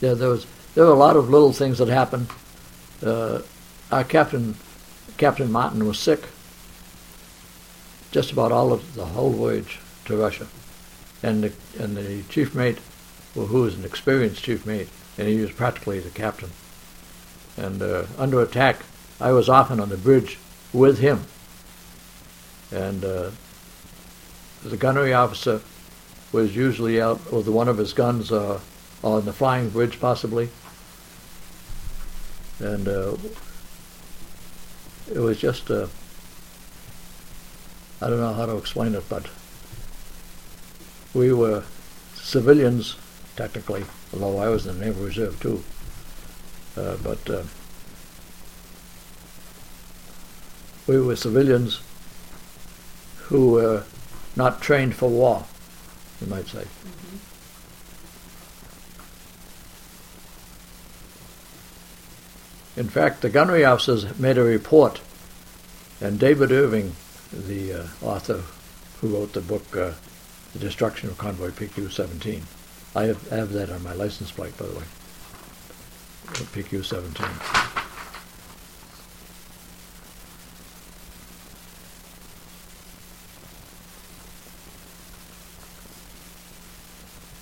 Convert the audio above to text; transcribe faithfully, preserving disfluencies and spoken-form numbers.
Yeah, there was there were a lot of little things that happened. Uh, our captain, Captain Martin, was sick just about all of the whole voyage to Russia, and the and the chief mate, well, who was an experienced chief mate, and he was practically the captain. And uh, under attack, I was often on the bridge with him, and uh, the gunnery officer was usually out with one of his guns uh, on the flying bridge, possibly. And uh, it was just, uh, I don't know how to explain it, but we were civilians, technically, although I was in the Naval Reserve too. Uh, but uh, we were civilians who were not trained for war, you might say. Mm-hmm. In fact, the gunnery officers made a report, and David Irving, the uh, author who wrote the book, uh, The Destruction of Convoy P Q seventeen, I have, I have that on my license plate, by the way, P Q seventeen.